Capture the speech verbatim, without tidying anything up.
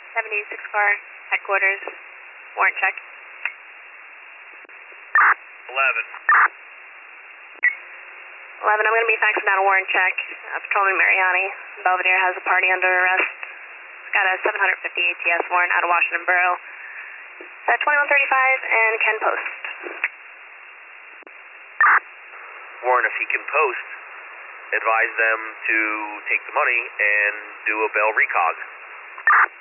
seventy-six car, headquarters, warrant check. eleven. eleven, I'm going to be faxing out a warrant check. Uh, Patrolman Mariani, Belvedere has a party under arrest. It's got a seven fifty A T S warrant out of Washington Borough. It's at twenty-one thirty-five and Ken Post. Warrant, if he can post, advise them to take the money and do a bail recog.